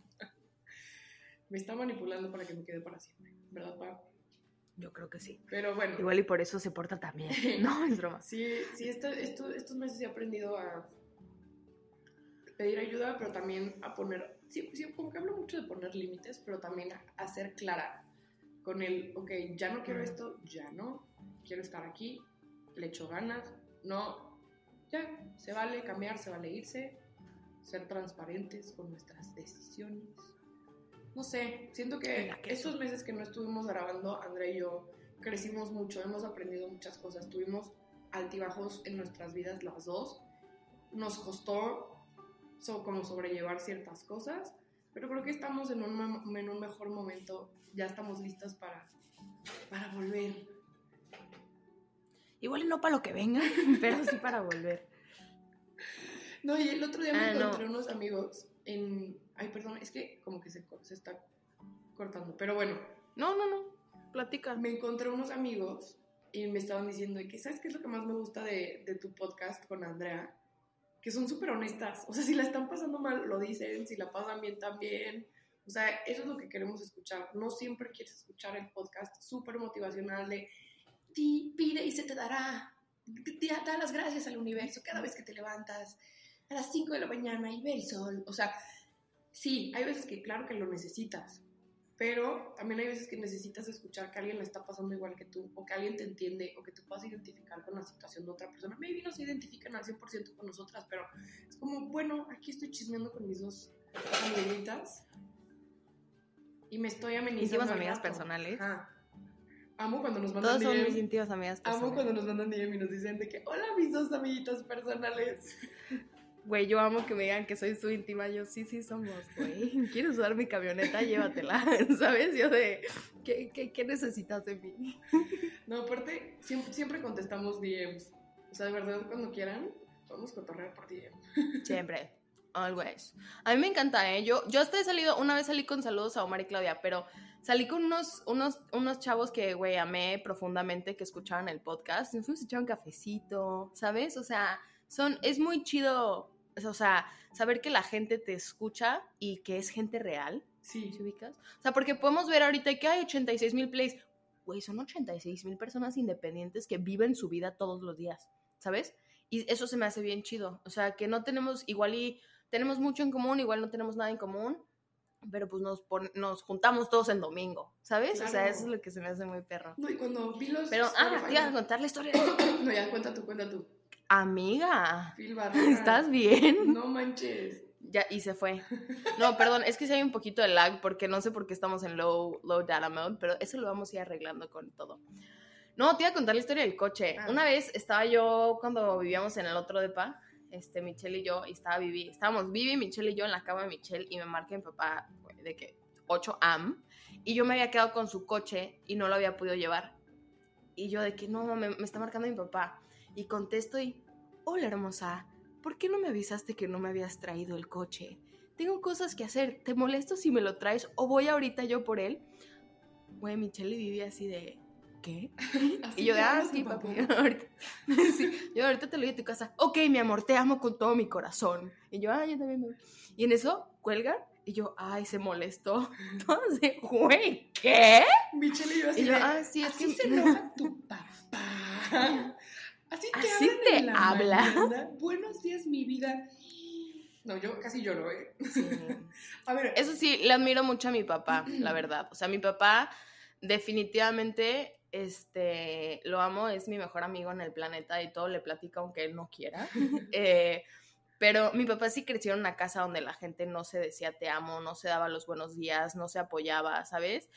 S2: Me está manipulando para que me quede para siempre, ¿verdad, pa?
S1: Yo creo que sí.
S2: Pero bueno.
S1: Igual y por eso se porta tan bien. No, es broma.
S2: Sí, estos meses he aprendido a pedir ayuda, pero también a poner... Sí, como que hablo mucho de poner límites, pero también a ser clara con el, ok, ya no quiero esto, ya no, quiero estar aquí, le echo ganas, no, ya, se vale cambiar, se vale irse, ser transparentes con nuestras decisiones. No sé, siento que estos meses que no estuvimos grabando, Andrea y yo crecimos mucho, hemos aprendido muchas cosas, tuvimos altibajos en nuestras vidas las dos, nos costó como sobrellevar ciertas cosas, pero creo que estamos en un mejor momento, ya estamos listas para volver.
S1: Igual no para lo que venga, pero sí para volver.
S2: No, y el otro día me encontré unos amigos Ay, perdón, es que como que se está cortando, pero bueno.
S1: No, platica.
S2: Me encontré unos amigos y me estaban diciendo que, ¿sabes qué es lo que más me gusta de tu podcast con Andrea? Que son súper honestas, o sea, si la están pasando mal, lo dicen, si la pasan bien, también. O sea, eso es lo que queremos escuchar. No siempre quieres escuchar el podcast súper motivacional de pide y se te dará, da las gracias al universo cada vez que te levantas a las 5 de la mañana y ve el sol. O sea, sí, hay veces que claro que lo necesitas, pero también hay veces que necesitas escuchar que alguien le está pasando igual que tú, o que alguien te entiende, o que tú puedas identificar con la situación de otra persona. Maybe no se identifican al 100% con nosotras, pero es como, bueno, aquí estoy chismeando con mis dos amiguitas y me estoy amenizando.
S1: ¿Íntimas amigas personales?
S2: Ajá. Amo cuando nos mandan
S1: DM. Todos son mis íntimas amigas personales.
S2: Amo cuando nos mandan DM y nos dicen de que, hola, mis dos amiguitas personales.
S1: Güey, yo amo que me digan que soy su íntima. Yo, sí somos, güey. ¿Quieres usar mi camioneta? Llévatela, ¿sabes? Yo ¿qué necesitas de mí?
S2: No, aparte, siempre contestamos DMs. O sea, de verdad, cuando quieran, vamos a cotorrear por DM.
S1: Siempre. Always. A mí me encanta, ¿eh? Yo hasta una vez salí con saludos a Omar y Claudia, pero salí con unos chavos que, güey, amé profundamente, que escuchaban el podcast. Nos fuimos a echar un cafecito, ¿sabes? O sea, es muy chido, o sea, saber que la gente te escucha y que es gente real.
S2: Sí.
S1: ¿Te ubicas? O sea, porque podemos ver ahorita que hay 86,000 plays. Güey, son 86,000 personas independientes que viven su vida todos los días, ¿sabes? Y eso se me hace bien chido. O sea, que no tenemos, igual y tenemos mucho en común, igual no tenemos nada en común, pero pues nos juntamos todos en domingo, ¿sabes? Claro. O sea, eso es lo que se me hace muy perro.
S2: No, y cuando vi los...
S1: Pero, te iba a contar la historia.
S2: No, ya, cuenta tú.
S1: Amiga,
S2: Phil Barrera.
S1: ¿Estás bien?
S2: No manches.
S1: Ya, y se fue. No, perdón, es que sí hay un poquito de lag, porque no sé por qué estamos en low data mode, pero eso lo vamos a ir arreglando con todo. No, te iba a contar la historia del coche.
S2: Ah.
S1: Una vez estaba yo, cuando vivíamos en el otro depa, Michelle y yo, y estábamos Vivi, Michelle y yo en la cama de Michelle, y me marca mi papá de que 8 am, y yo me había quedado con su coche y no lo había podido llevar. Y yo de que no, me está marcando mi papá. Y contesto y, hola hermosa, ¿por qué no me avisaste que no me habías traído el coche? Tengo cosas que hacer, ¿te molesto si me lo traes o voy ahorita yo por él? Güey, Michelle y Vivi así de, ¿qué?
S2: Así
S1: Y yo de,
S2: te habla
S1: sí,
S2: tu
S1: papi,
S2: papá.
S1: ahorita, sí, yo ahorita te lo doy a tu casa. Ok, mi amor, te amo con todo mi corazón. Y yo, yo también. Y en eso, cuelga, y yo, se molestó. Entonces, güey, ¿qué?
S2: Michelle y yo así
S1: Y yo,
S2: de,
S1: sí, es
S2: así
S1: que...
S2: se enoja tu papá. Así te
S1: Así
S2: hablan
S1: te
S2: en la
S1: habla.
S2: mañana. Buenos días, mi vida. No, yo casi lloro, ¿eh?
S1: Sí.
S2: A ver.
S1: Eso sí, le admiro mucho a mi papá, la verdad. O sea, mi papá definitivamente, lo amo, es mi mejor amigo en el planeta y todo le platico aunque él no quiera. Pero mi papá sí creció en una casa donde la gente no se decía te amo, no se daba los buenos días, no se apoyaba, ¿sabes?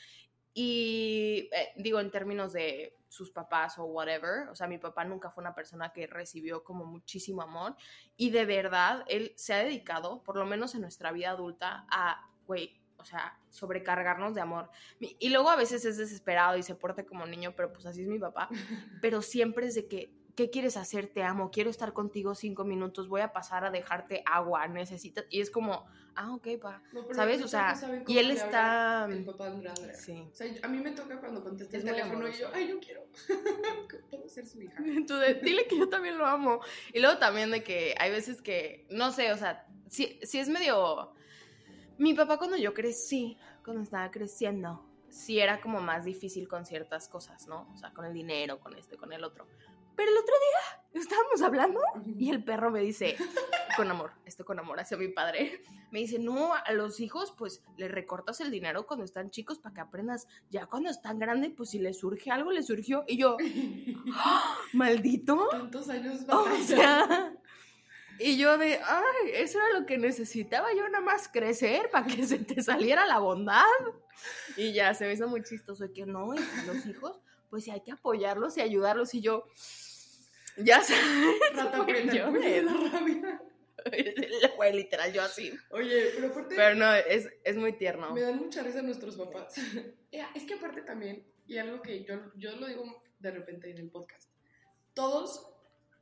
S1: Y digo, en términos de sus papás o whatever, o sea, mi papá nunca fue una persona que recibió como muchísimo amor y de verdad él se ha dedicado, por lo menos en nuestra vida adulta, a, güey, o sea, sobrecargarnos de amor. Y luego a veces es desesperado y se porta como niño, pero pues así es mi papá, pero siempre es de que, ¿qué quieres hacer? Te amo, quiero estar contigo 5 minutos, voy a pasar a dejarte agua, necesitas, y es como, ok, pa,
S2: No, pero
S1: ¿sabes?
S2: neta,
S1: O sea,
S2: no saben
S1: y
S2: cómo
S1: él
S2: le
S1: está...
S2: habla el papá de Andrea.
S1: Sí.
S2: O sea, a mí me toca cuando contesta el
S1: Es muy
S2: teléfono y yo,
S1: amoroso.
S2: yo quiero. Puedo ser su hija.
S1: Entonces, dile que yo también lo amo. Y luego también de que hay veces que, no sé, o sea, sí es medio... Mi papá cuando yo crecí, cuando estaba creciendo, sí era como más difícil con ciertas cosas, ¿no? O sea, con el dinero, con esto y con el otro. Pero el otro día estábamos hablando y el perro me dice, con amor hacia mi padre, me dice, no, a los hijos pues les recortas el dinero cuando están chicos para que aprendas, ya cuando están grandes pues si les surge algo, les surgió, y yo, ¡oh, maldito!
S2: Tantos años
S1: O
S2: batallando.
S1: sea, y yo de, eso era lo que necesitaba yo nada más crecer para que se te saliera la bondad. Y ya se me hizo muy chistoso de que no, y a los hijos pues sí hay que apoyarlos y ayudarlos, y yo, ya sabes,
S2: Rata preta,
S1: yo
S2: pues, de la rabia.
S1: Fue literal yo así.
S2: Oye, pero aparte...
S1: Pero no, es muy tierno.
S2: Me dan mucha risa nuestros papás. Es que aparte también, y algo que yo lo digo de repente en el podcast, todos,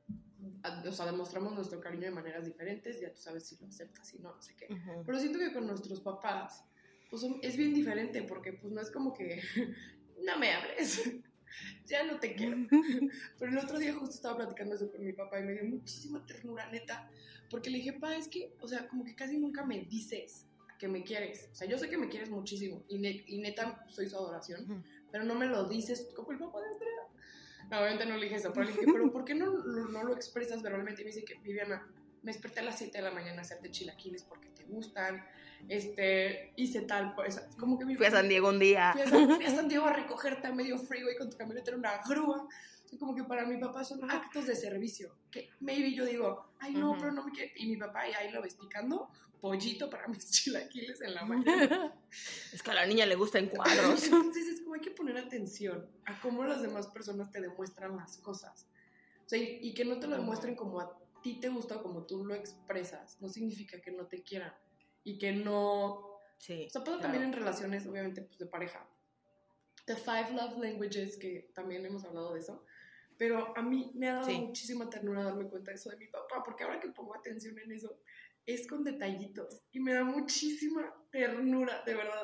S2: o sea, demostramos nuestro cariño de maneras diferentes, ya tú sabes si lo aceptas, si no, no sé qué.
S1: Uh-huh.
S2: Pero siento que con nuestros papás, pues es bien diferente, porque pues no es como que, no me hables, ya no te quiero. Pero el otro día justo estaba platicando eso con mi papá y me dio muchísima ternura, neta, porque le dije, pa, es que, o sea, como que casi nunca me dices que me quieres. O sea, yo sé que me quieres muchísimo y neta soy su adoración,
S1: Uh-huh.
S2: pero no me lo dices como el papá de Andrea. No, obviamente no le dije eso, pero le dije, pero ¿por qué no lo expresas verbalmente? Y me dice que, Viviana, me desperté a las 7 de la mañana a hacerte chilaquiles porque te gustan, hice tal, pues, como que
S1: Fui a San Diego un día.
S2: Fui a San Diego a recogerte a medio freeway con tu camioneta en una grúa. O sea, como que para mi papá son actos de servicio. Que maybe yo digo, ay no,
S1: Uh-huh.
S2: pero no me quiere. Y mi papá, y ahí lo ves picando pollito para mis chilaquiles en la mañana.
S1: Es que a la niña le gustan cuadros.
S2: Entonces es como hay que poner atención a cómo las demás personas te demuestran las cosas. O sea, y que no te lo demuestren como a ti te gusta o como tú lo expresas. No significa que no te quieran. Y que no...
S1: Sí,
S2: o sea, pasa
S1: claro.
S2: también en relaciones, obviamente, pues de pareja. The 5 Love Languages, que también hemos hablado de eso. Pero a mí me ha dado muchísima ternura darme cuenta de eso de mi papá, porque ahora que pongo atención en eso, es con detallitos. Y me da muchísima ternura, de verdad.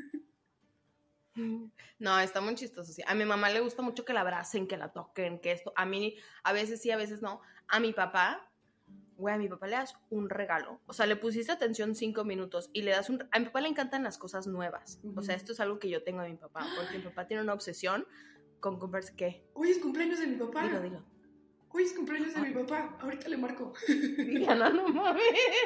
S1: No, está muy chistoso, sí. A mi mamá le gusta mucho que la abracen, que la toquen, que esto. A mí, a veces sí, a veces no. A mi papá, güey, a mi papá le das un regalo. O sea, le pusiste atención 5 minutos y le das un... A mi papá le encantan las cosas nuevas. O sea, esto es algo que yo tengo de mi papá, porque mi papá tiene una obsesión con comprarse, ¿qué?
S2: Hoy es cumpleaños de mi papá.
S1: Dilo.
S2: Hoy es cumpleaños de mi papá. Ahorita le marco.
S1: Diana, no mames.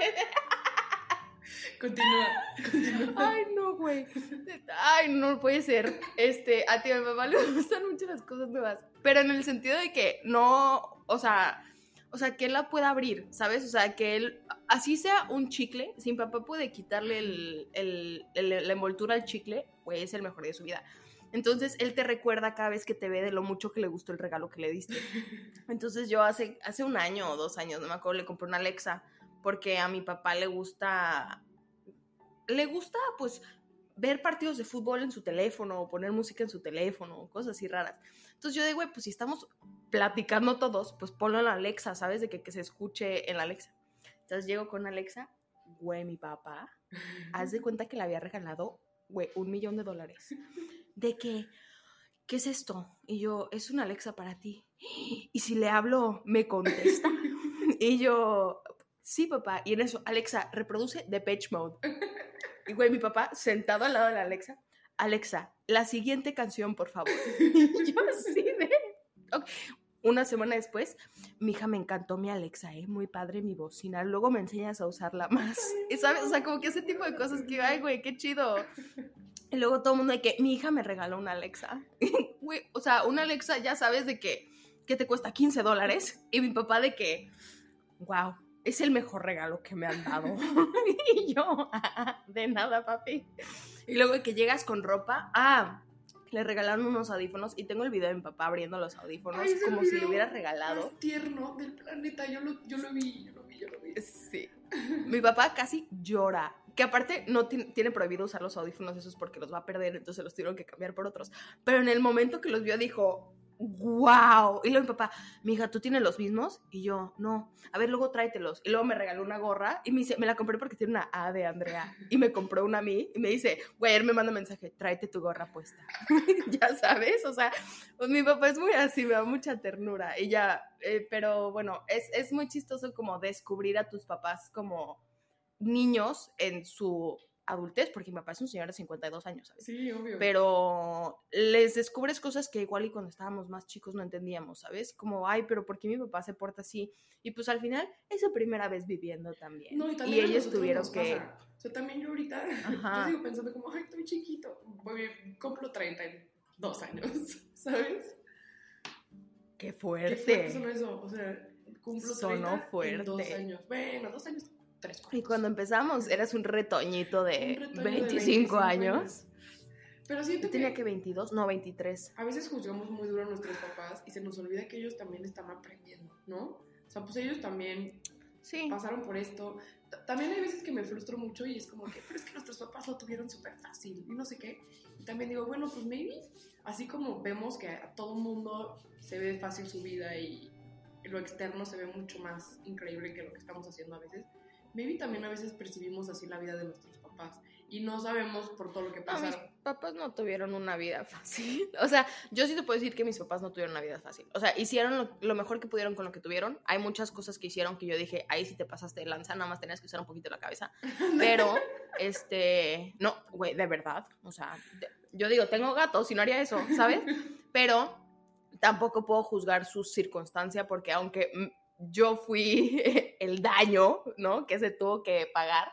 S2: Continúa.
S1: Ay, no, güey. Ay, no puede ser. A ti a mi papá le gustan mucho las cosas nuevas, pero en el sentido de que no, o sea, que él la pueda abrir, ¿sabes? O sea, que él, así sea un chicle, si mi papá puede quitarle la envoltura al chicle, güey, es el mejor día de su vida. Entonces, él te recuerda cada vez que te ve de lo mucho que le gustó el regalo que le diste. Entonces, yo hace 1 año o 2 años, no me acuerdo, le compré una Alexa porque a mi papá le gusta, pues, ver partidos de fútbol en su teléfono o poner música en su teléfono, cosas así raras. Entonces, yo digo, güey, pues, si estamos platicando todos, pues, ponlo en la Alexa, ¿sabes? De que se escuche en la Alexa. Entonces, llego con Alexa, güey, mi papá, haz de cuenta que le había regalado, güey, $1,000,000. De que, ¿qué es esto? Y yo, es una Alexa para ti. Y si le hablo, me contesta. Y yo, sí, papá. Y en eso, Alexa, reproduce Depeche Mode. Y güey, mi papá sentado al lado de la Alexa, Alexa, la siguiente canción, por favor. Y yo así de... Okay. Una semana después, mi hija, me encantó mi Alexa, muy padre mi bocina. Luego me enseñas a usarla más. Y sabes, o sea, como que ese tipo de cosas que, ay, güey, qué chido. Y luego todo el mundo de que mi hija me regaló una Alexa. Güey, o sea, una Alexa ya sabes de que te cuesta $15. Y mi papá de que, wow, es el mejor regalo que me han dado. Y yo, de nada, papi. Y luego de que llegas con ropa, le regalaron unos audífonos y tengo el video de mi papá abriendo los audífonos como si le hubiera regalado.
S2: Más tierno del planeta, yo lo vi.
S1: Sí. Mi papá casi llora. Que aparte no tiene prohibido usar los audífonos esos porque los va a perder, entonces los tuvieron que cambiar por otros. Pero en el momento que los vio dijo, wow. Y luego mi papá, mija, ¿tú tienes los mismos? Y yo, no. A ver, luego tráetelos. Y luego me regaló una gorra y me dice, me la compré porque tiene una A de Andrea. Y me compró una a mí y me dice, güey, ayer me manda mensaje, tráete tu gorra puesta. Ya sabes, o sea, pues mi papá es muy así, me da mucha ternura. Y ya, pero bueno, es muy chistoso como descubrir a tus papás como niños en su adultez, porque mi papá es un señor de 52 años, ¿sabes?
S2: Sí, obvio.
S1: Pero les descubres cosas que igual y cuando estábamos más chicos no entendíamos, ¿sabes? Como, ay, pero ¿por qué mi papá se porta así? Y pues al final es su primera vez viviendo también.
S2: No, y también
S1: ellos tuvieron que...
S2: pasa. O sea, también yo ahorita, yo sigo pensando como, ay, estoy chiquito. Cumplo 32 años, ¿sabes?
S1: Qué fuerte.
S2: Qué fuerte sonó eso, o sea, cumplo 30 en 2 años. Bueno, 2 años. 3, 4.
S1: Y cuando empezamos eras un retoñito de 25 años.
S2: Pero siento
S1: que tenía que 22, no, 23.
S2: A veces juzgamos muy duro a nuestros papás y se nos olvida que ellos también están aprendiendo, ¿no? O sea, pues ellos también pasaron por esto. También hay veces que me frustro mucho y es como que, pero es que nuestros papás lo tuvieron súper fácil y no sé qué. Y también digo, bueno, pues maybe, así como vemos que a todo mundo se ve fácil su vida y lo externo se ve mucho más increíble que lo que estamos haciendo a veces, maybe también a veces percibimos así la vida de nuestros papás y no sabemos por todo lo que pasaron.
S1: No, mis papás no tuvieron una vida fácil. O sea, yo sí te puedo decir que mis papás no tuvieron una vida fácil. O sea, hicieron lo mejor que pudieron con lo que tuvieron. Hay muchas cosas que hicieron que yo dije, ahí sí te pasaste de lanza, nada más tenías que usar un poquito la cabeza. Pero, no, güey, de verdad. O sea, yo digo, tengo gatos y no haría eso, ¿sabes? Pero tampoco puedo juzgar su circunstancia porque aunque yo fui el daño, ¿no? Que se tuvo que pagar,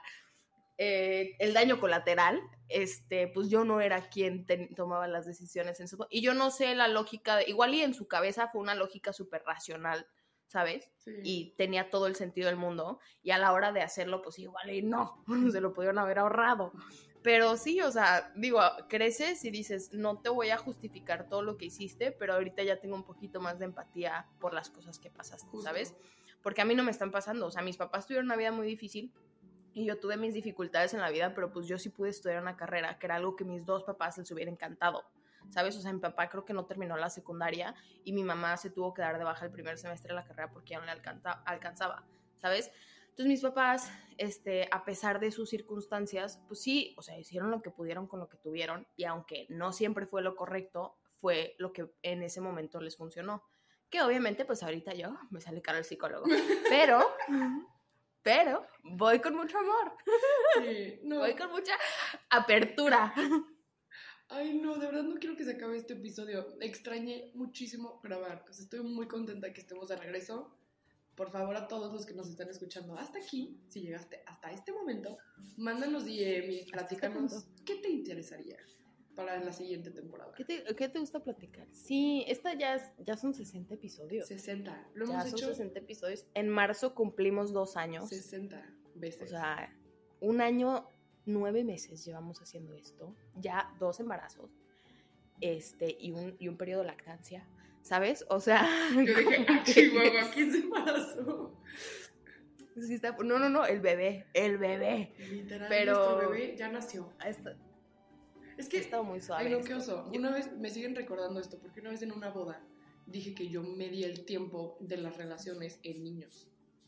S1: el daño colateral, pues yo no era quien tomaba las decisiones en su... Y yo no sé la lógica, igual y en su cabeza fue una lógica súper racional, ¿sabes?
S2: Sí.
S1: Y tenía todo el sentido del mundo, y a la hora de hacerlo, pues igual y no, se lo pudieron haber ahorrado. Pero sí, o sea, digo, creces y dices, no te voy a justificar todo lo que hiciste, pero ahorita ya tengo un poquito más de empatía por las cosas que pasaste, ¿sabes? Porque a mí no me están pasando, o sea, mis papás tuvieron una vida muy difícil y yo tuve mis dificultades en la vida, pero pues yo sí pude estudiar una carrera, que era algo que mis dos papás les hubiera encantado, ¿sabes? O sea, mi papá creo que no terminó la secundaria y mi mamá se tuvo que dar de baja el primer semestre de la carrera porque ya no le alcanzaba, ¿sabes? Entonces mis papás, a pesar de sus circunstancias, pues sí, o sea, hicieron lo que pudieron con lo que tuvieron y aunque no siempre fue lo correcto, fue lo que en ese momento les funcionó. Que obviamente, pues ahorita yo me sale caro el psicólogo, pero voy con mucho amor.
S2: Sí, no.
S1: Voy con mucha apertura.
S2: Ay, no, de verdad no quiero que se acabe este episodio. Extrañé muchísimo grabar. Pues estoy muy contenta que estemos de regreso. Por favor, a todos los que nos están escuchando hasta aquí, si llegaste hasta este momento, mándanos DM y platícanos qué te interesaría para la siguiente temporada.
S1: ¿Qué te gusta platicar? Sí, esta ya son 60 episodios.
S2: 60. Lo
S1: ya
S2: hemos
S1: son
S2: hecho
S1: 60 episodios. En marzo cumplimos 2 años.
S2: 60 veces.
S1: O sea, 1 año, 9 meses llevamos haciendo esto. Ya 2 embarazos. y un periodo de lactancia, ¿sabes? O sea...
S2: Yo dije, ¡ah, Chihuahua! ¿Quién se embarazó?
S1: Sí está, no, el bebé.
S2: Literal,
S1: pero
S2: nuestro bebé ya nació. Es que
S1: ha estado muy suave.
S2: Ay, no, qué oso. Una vez, me siguen recordando esto, porque una vez en una boda dije que yo medía el tiempo de las relaciones en niños.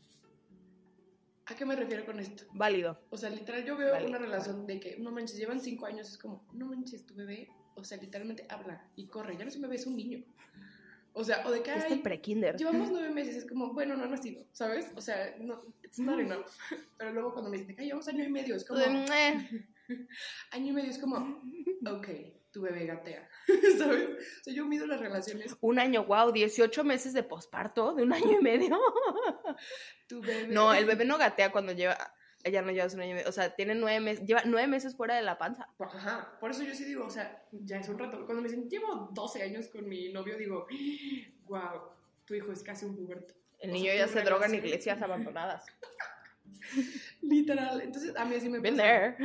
S2: ¿A qué me refiero con esto?
S1: Válido.
S2: O sea, literal, yo veo una relación de que, no manches, llevan 5 años, es como, no manches, tu bebé, o sea, literalmente habla y corre, ya no es un bebé, es un niño. O sea, o de que
S1: Este pre-kinder.
S2: Llevamos 9 meses, es como, bueno, no ha nacido, ¿sabes? O sea, no, it's not enough. Pero luego cuando me dicen, ay, llevamos año y medio, es como... año y medio es como, ok, tu bebé gatea, ¿sabes? O sea, yo mido las relaciones.
S1: Un año, wow, 18 meses de posparto, de un año y medio.
S2: Tu bebé.
S1: No, el bebé no gatea cuando lleva... Ella no lleva un año y medio, o sea, tiene 9 meses, lleva 9 meses fuera de la panza.
S2: Ajá, por eso yo sí digo, o sea, ya es un rato. Cuando me dicen, llevo 12 años con mi novio, digo, wow, tu hijo es casi un puberto.
S1: El niño ya se droga en iglesias abandonadas.
S2: Literal, entonces a mí así me
S1: Been
S2: pasa.
S1: there.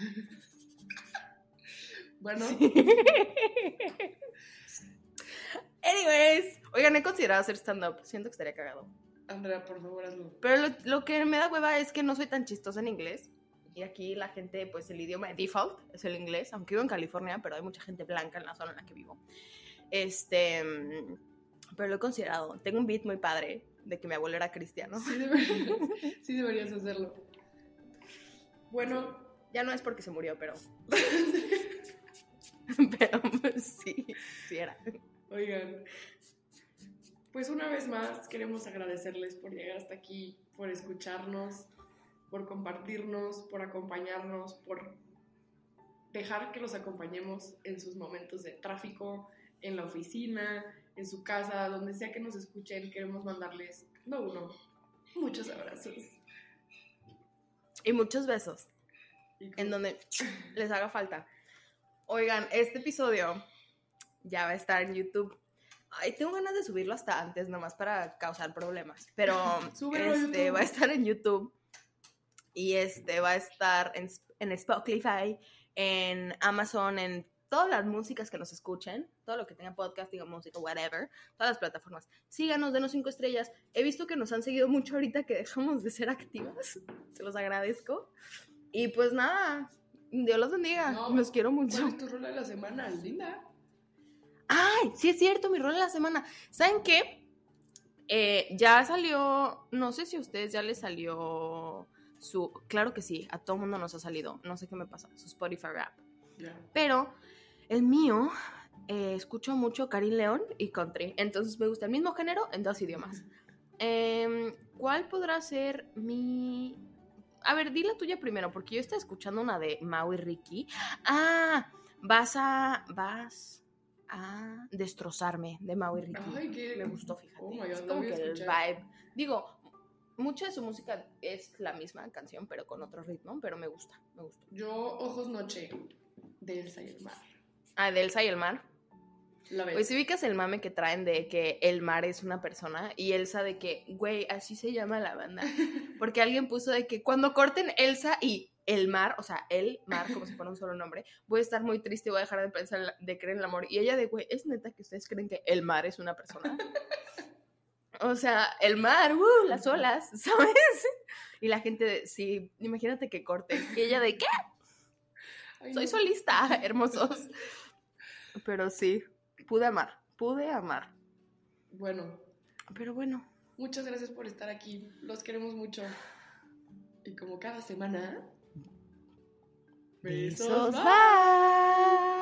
S2: Bueno.
S1: Sí. Anyways, oigan, he considerado hacer stand-up, siento que estaría cagado.
S2: Andrea, por favor, hazlo.
S1: Pero lo que me da hueva es que no soy tan chistosa en inglés. Y aquí la gente, pues el idioma default es el inglés, aunque vivo en California, pero hay mucha gente blanca en la zona en la que vivo. Pero lo he considerado. Tengo un beat muy padre de que mi abuelo era cristiano.
S2: Sí deberías hacerlo. Bueno.
S1: Ya no es porque se murió, pero... pero pues, sí era.
S2: Oigan, pues una vez más queremos agradecerles por llegar hasta aquí, por escucharnos, por compartirnos, por acompañarnos, por dejar que los acompañemos en sus momentos de tráfico, en la oficina, en su casa, donde sea que nos escuchen. Queremos mandarles, no uno, muchos abrazos.
S1: Y muchos besos. En donde les haga falta. Oigan, este episodio ya va a estar en YouTube. Ay, tengo ganas de subirlo hasta antes, nomás para causar problemas. Pero va a estar en YouTube. Y va a estar en Spotify, en Amazon, en todas las músicas que nos escuchen, todo lo que tenga podcast, diga música, whatever, todas las plataformas. Síganos, denos 5 estrellas. He visto que nos han seguido mucho ahorita que dejamos de ser activas. Se los agradezco. Y pues nada, Dios los bendiga. Los quiero mucho.
S2: ¿Cuál es tu rola de la semana, linda?
S1: ¡Ay! Sí es cierto, mi rola de la semana. ¿Saben qué? Ya salió, no sé si a ustedes ya les salió claro que sí, a todo mundo nos ha salido, no sé qué me pasa, su Spotify Rap.
S2: Yeah.
S1: Pero el mío, escucho mucho Karin León y country, entonces me gusta el mismo género en 2 idiomas. ¿Cuál podrá ser mi...? A ver, di la tuya primero, porque yo estaba escuchando una de Mau y Ricky. Vas a destrozarme, de Mau y Ricky.
S2: Ay,
S1: me gustó, fíjate.
S2: Oh my God,
S1: es como que el vibe. Digo, mucha de su música es la misma canción, pero con otro ritmo, pero me gusta.
S2: Yo, Ojos Noche, de Elsa y el mar.
S1: De Elsa y el mar.
S2: La ves.
S1: Pues si ubicas el mame que traen de que el mar es una persona y Elsa de que, güey, así se llama la banda. Porque alguien puso de que cuando corten Elsa y el mar, o sea, el mar, como si fuera un solo nombre, voy a estar muy triste y voy a dejar de pensar, de creer en el amor. Y ella de, güey, ¿es neta que ustedes creen que el mar es una persona? O sea, el mar, las olas, ¿sabes? Y la gente, sí, imagínate que corte. Y ella de, ¿qué? Ay, soy solista, hermosos. Pero sí, pude amar.
S2: Bueno.
S1: Pero bueno.
S2: Muchas gracias por estar aquí. Los queremos mucho. Y como cada semana...
S1: Besos, bye.